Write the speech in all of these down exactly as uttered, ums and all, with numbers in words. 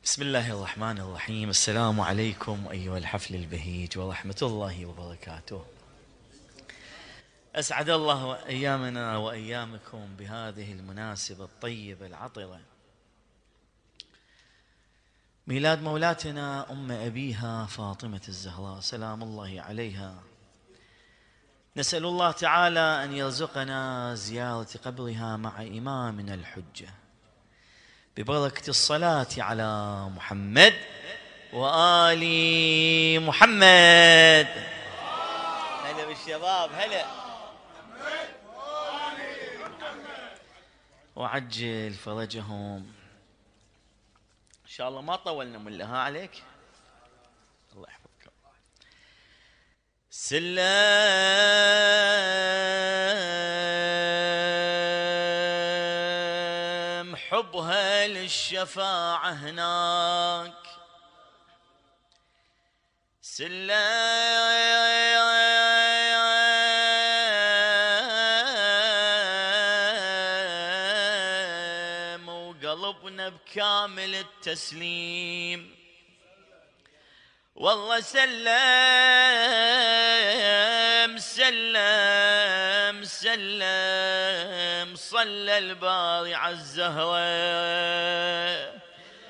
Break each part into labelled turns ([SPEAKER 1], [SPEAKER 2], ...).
[SPEAKER 1] بسم الله الرحمن الرحيم. السلام عليكم أيها الحفل البهيج ورحمة الله وبركاته. أسعد الله أيامنا وأيامكم بهذه المناسبة الطيبة العطرة، ميلاد مولاتنا أم أبيها فاطمة الزهراء سلام الله عليها. نسأل الله تعالى أن يرزقنا زيارة قبرها مع إمامنا الحجة ببركة الصلاة على محمد وآل محمد. هلا بالشباب، هلا. وعجل فرجهم إن شاء الله. ما طولنا ملها عليك، الله يحفظكم. سلام حبها للشفاعة هناك، سلام وقلبنا بكامل التسليم. والله سلم سلم سلم صلى الباري على الزهرة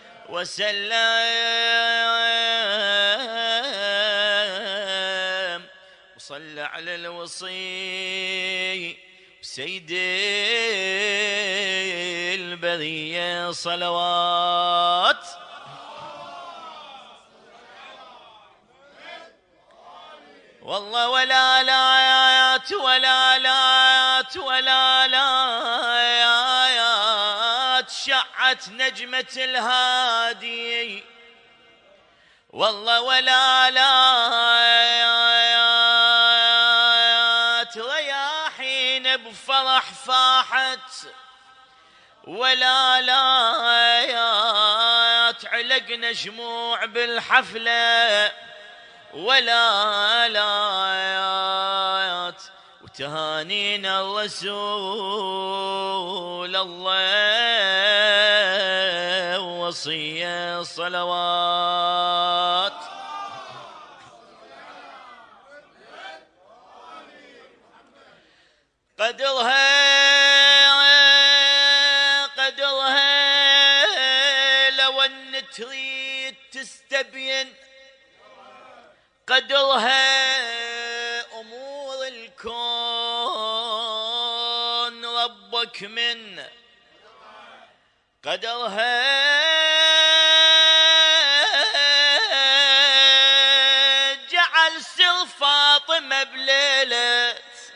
[SPEAKER 1] وسلم وصلى على الوصي سيد البرية صلوات. والله ولا لايات ولا لايات ولا لايات شعت نجمة الهادي. والله ولا لايات رياحين بفرح فاحت، ولا لايات علقنا شموع بالحفلة، ولا لايات وتهانينا الرسول الله وصية صلوات. قدرها قدرها لو ان تريد تستبين، قدرها أمور الكون ربك من قدرها. جعل سر فاطمة بليلة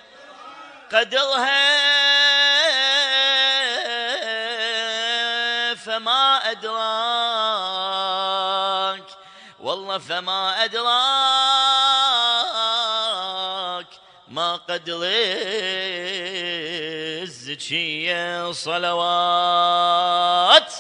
[SPEAKER 1] قدرها، فما أدراك والله فما أدراك ما قدر الزكية صلوات.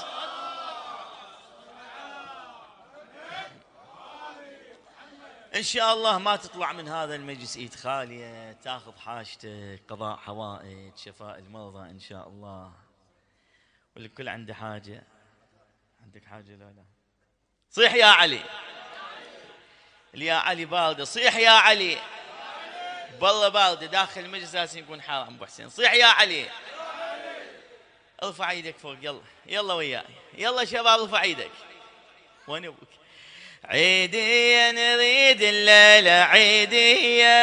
[SPEAKER 1] إن شاء الله ما تطلع من هذا المجلس إيد خالية، تاخذ حاجتك، قضاء حوائج، شفاء المرضى إن شاء الله. والكل عنده حاجة. عندك حاجة لا لا؟ صيح يا علي. يا علي باردة، صيح يا علي. بالله باردة، داخل المجلس لازم يكون حار. عم ابو حسين صيح يا علي. ارفع ايدك فوق، يلا يلا وياي، يلا شباب ارفع ايدك. وين ابوك؟ عيدية نريد الليلة، عيدية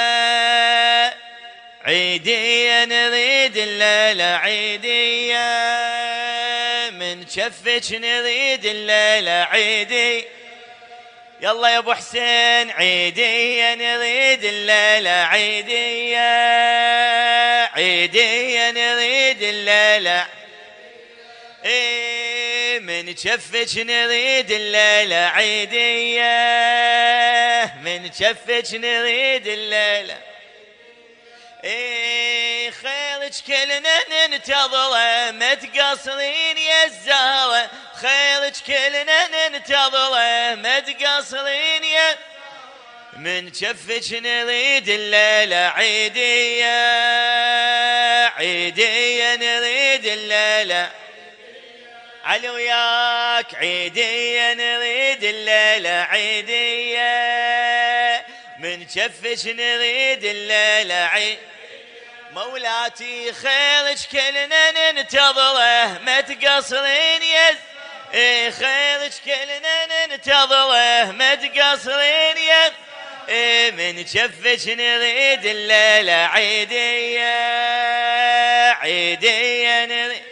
[SPEAKER 1] عيدية نريد الليلة، عيدية من شفك نريد الليلة، عيدي يلا يا ابو حسين. عيدية نريد الليلة، عيدية عيدية نريد الليلة، ايه من شفك نريد الليلة، عيدية من شفك نريد الليلة، ايه خيرك كلنا ننتظره ما تقصرين يا الزهرة، خيرك كلنا ننتظره ما تقصرين يا من شفك نريد الليلة، عيدية عيدية نريد الليلة، علي وياك عيدية نريد الليلة عيدية من شفش نريد الليلة عيد مولاتي خيرك كلنا ننتظره ما تقصرين يز إيه خيرك كلنا ننتظره ما تقصرين يز إيه من شفش نريد الليلة عيدية عيدية نريد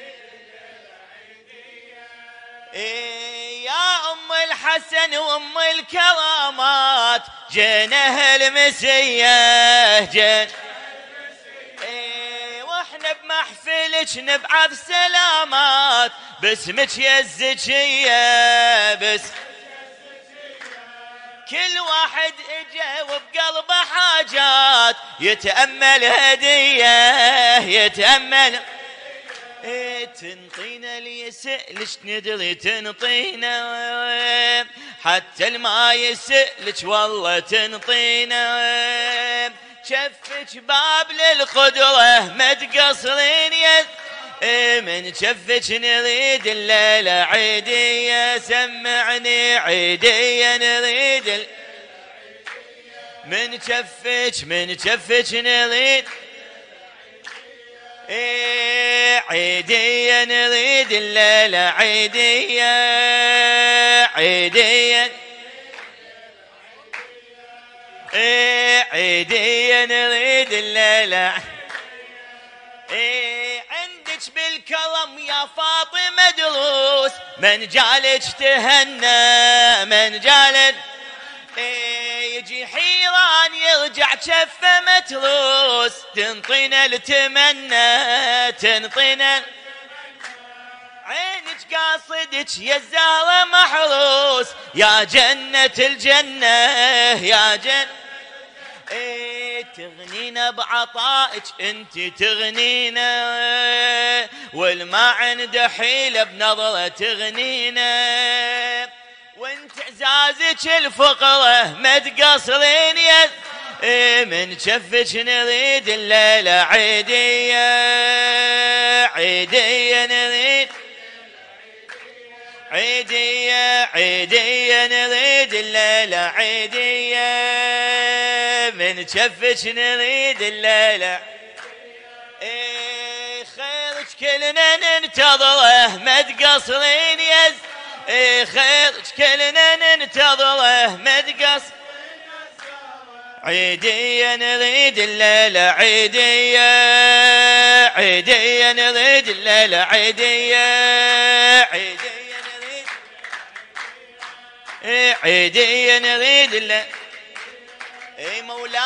[SPEAKER 1] إيه يا أم الحسن وأم الكرامات جينا هالمسية جينا إيه واحنا بمحفلك نبعث سلامات باسمك يا الزكية بس كل واحد اجا وبقلبه حاجات يتأمل هدية يتأمل إيه تنطينا اللي يسألك ندري تنطينا حتى الما يسألك والله تنطينا شفك باب للقدرة ما تقصرين يا إيه من شفك نريد الليلة عيدية سمعني عيدية نريد ال... من شفك من شفك نريد إيه عيدية نريد الليلة عيدية عيدية إيه عيدية نريد الليلة إيه عندك بالكرم يا فاطمة دروس من جالك تهنى من جالك إيه يجي حيران يرجع كفه متروس تنطينا التمنى تنطينا عينك قاصدك يا الزهرة محروس يا جنة الجنة يا جنة إيه تغنينا بعطائك انت تغنينا والما عنده حيلة بنظرة تغنينا وانت عزازك الفقرة ما تقصرين يا إيه من شفك نريد الليلة عيدية عيدية نريد عيدية عيدية نريد الليلة عيدية من شفك نريد الليلة إيه خيرك كلنا ننتظره ما تقصرين يز إيه خيرك كلنا ننتظره ما تقصر عيدية نريد الليلة عيدية عيدية نريد الليلة عيدية عيدية نريد إيه عيدية نريد الليلة إيه مولاتي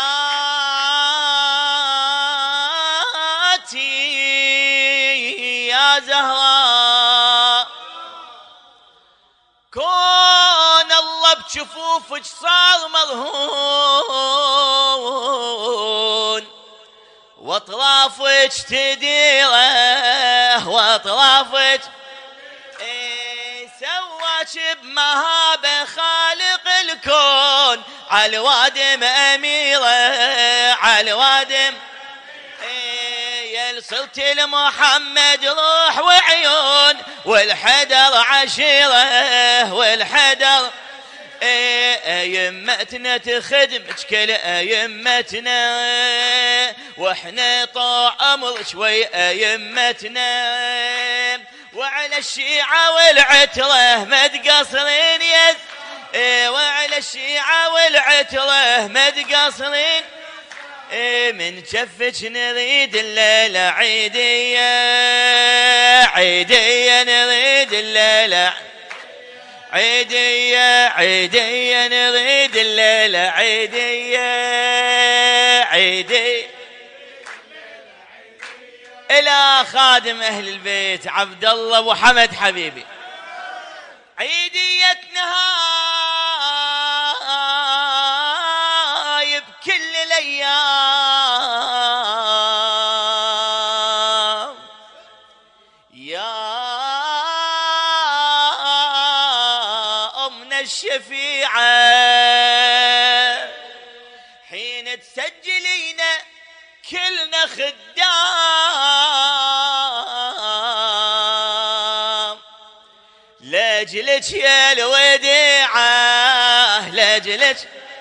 [SPEAKER 1] يا زهراء كون الله بجفوفك صار مرهون واطرافك تديره واطرافك إيه سواك بمهابه خالق الكون على الوادم اميره على الوادم إيه صرت لمحمد روح وعيون والحدر عشيره والحدر أيمتنا تخدمك كل أيمتنا وإحنا طاع أمر شوي أيمتنا وعلى الشيعة والعترة ما تقصرين يز وعلى الشيعة والعترة ما تقصرين من شفك نريد الليلة عيدية عيدية نريد الليلة عيدية عيدية نريد الليلة عيدية عيدية إلى خادم أهل البيت عبد الله أبو حمد حبيبي عيدية نهاية بكل الأيام يا الشفيعة حين تسجلينا كلنا خدام لجلك يا الوديعة لجلك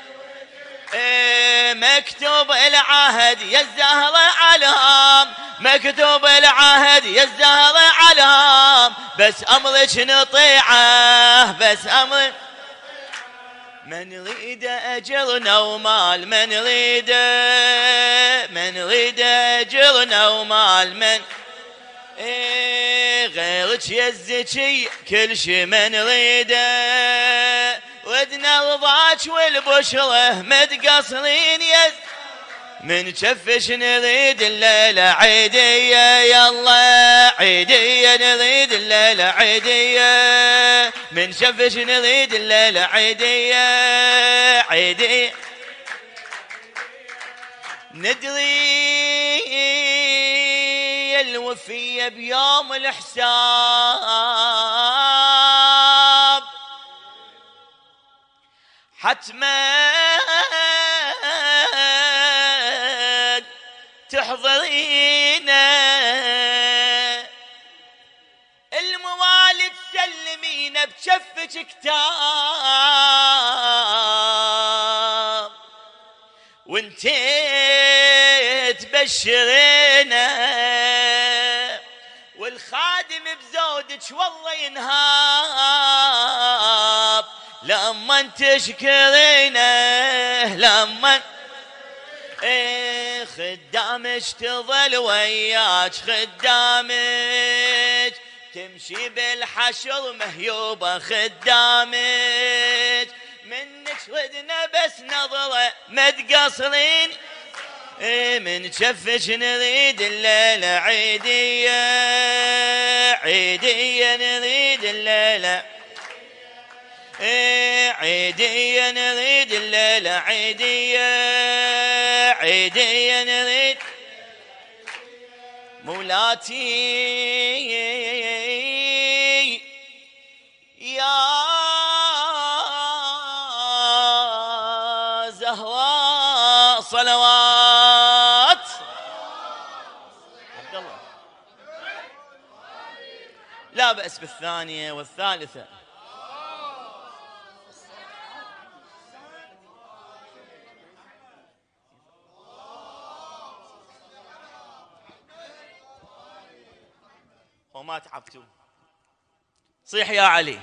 [SPEAKER 1] إيه مكتوب العهد يا الزهرة علام مكتوب العهد يا الزهرة علام بس أمرك نطيعه بس أمرك من يريد أجرنا ومال من يريد من يريد أجرنا ومال من إيه غيرك يا الزكي كل شي من يريده ودنا رضاك والبشرة متقصرين يا من كفش نريد الليلة عيدية يلا عيدية نريد الليلة عيدية من كفش نريد الليلة عيدية عيدية ندري الوفية بيوم الحساب حتما تحضرينا الموالد تسلمينا بشفك كتاب وانتي تبشرينا والخادم بزودك والله ينهاب لما تشكرينه لما ايه خدامك تظل وياك خدامك تمشي بالحشر مهيوبة خدامك منك ودنا بس نظرة ما تقصرين ايه من شفش نريد الليلة عيدية عيدية نريد الليلة ايه عيدية نريد الليلة عيدية عيدية نريد مولاتي يا زهراء صلوات عبد الله لا بأس بالثانية والثالثة وما تعبتوا صيح يا علي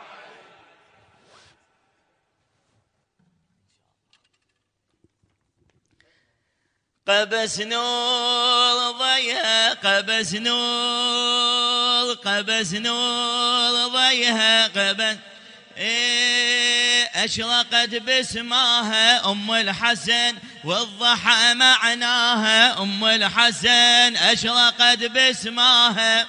[SPEAKER 1] قبس نور ضيها قبس نور قبس نور ضيها قبس إيه أشرقت بسماها أم الحسن والضحى معناها أم الحسن أشرقت بسماها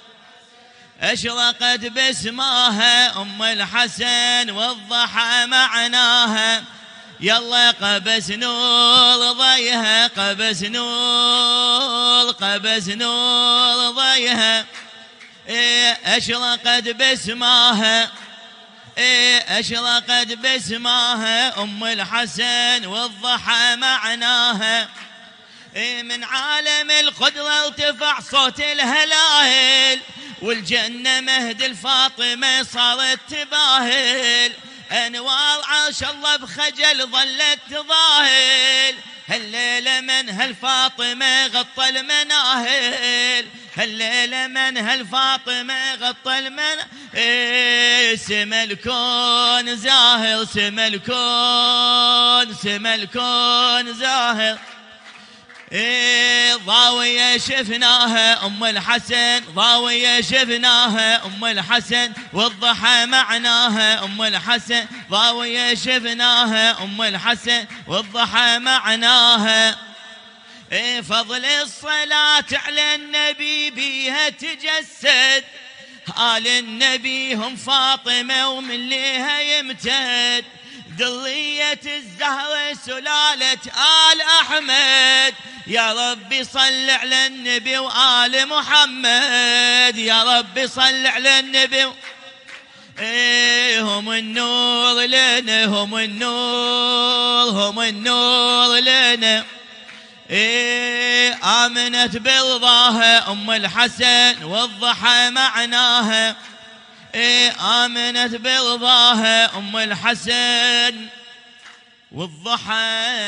[SPEAKER 1] أشرقت بسماها أم الحسن والضحى معناها يلا قبس نور ضيها قبس نور قبس نور ضيها إيه أشرقت بسماها إيه أشرقت بسماها أم الحسن والضحى معناها إيه من عالم القدرة ارتفع صوت الهلائل والجنة مهد الفاطمة صارت تباهل أنوار عرش الله بخجل ظلت تظاهل هالليلة من هالفاطمة غطى المناهل هالليلة من هالفاطمة غطى المناهل إيه سما الكون زاهر سما الكون سما الكون زاهر إيه ضاوية شفناها أم الحسن ضاوية شفناها أم الحسن والضحى معناها أم الحسن ضاوية شفناها أم الحسن والضحى معناها إيه فضل الصلاة على النبي بيها تجسد آل النبي هم فاطمة ومن ليها يمتد ذرية الزهرة سلالة آل أحمد يا ربي صل على النبي وآل محمد يا ربي صل على النبي و... إيه هم النور لنا هم النور هم النور لنا إيه آمنت برضاها أم الحسن والضحى معناها إيه آمنت برضاها أم الحسن والضحى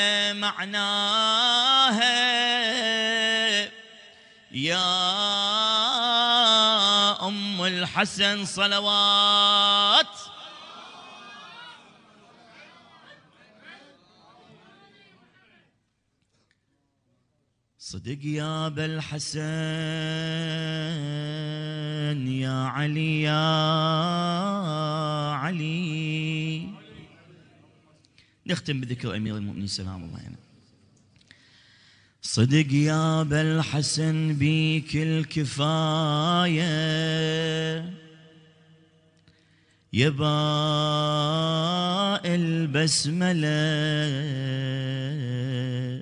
[SPEAKER 1] معناها يا أم الحسن صلوات. صدق يا أبا الحسن يا علي يا علي. نختم بذكر أمير المؤمنين سلام الله عليه. صدق يا أبا الحسن بيك الكفاية يباء البسملة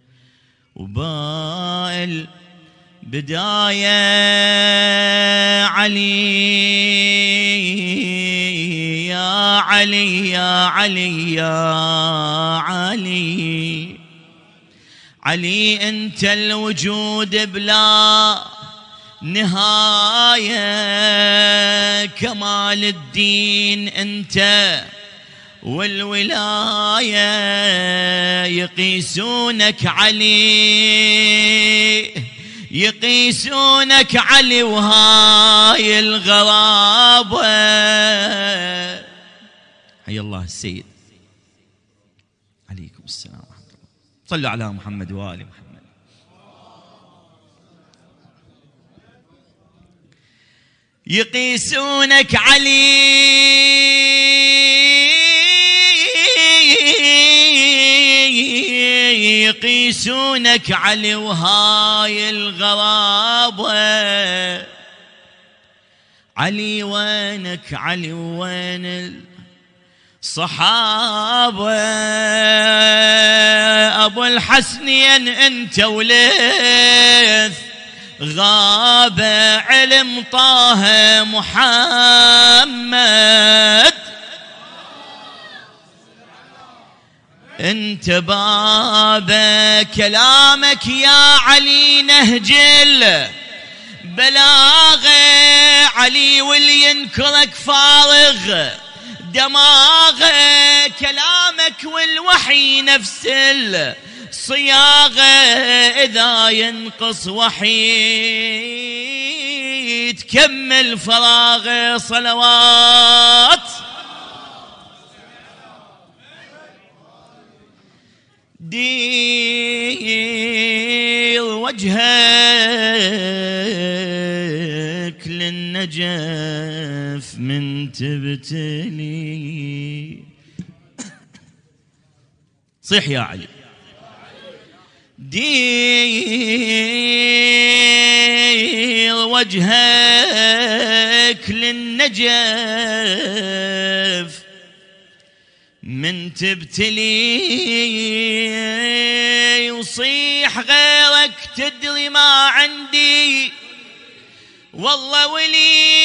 [SPEAKER 1] وباء البداية علي يا علي يا علي يا علي. علي أنت الوجود بلا نهاية كمال الدين أنت والولاية يقيسونك علي يقيسونك علي وهاي الغرابة. حي الله السيد عليكم السلام ورحمة الله. صلوا على محمد وآل محمد. يقيسونك علي يقيسونك علي وهاي الغرابة. علي وينك علي وين الصحابة. أبو الحسنين أنت وليث غاب علم طه محمد. انت باب كلامك يا علي نهجل بلاغه. علي واللي ينكرك فارغ دماغه. كلامك والوحي نفس الصياغه. اذا ينقص وحي تكمل فراغه. صلوات دير وجهك للنجف من تبتلي. صيح يا علي. دير وجهك للنجف من تبتلي. وصيح غيرك تدري ما عندي والله ولي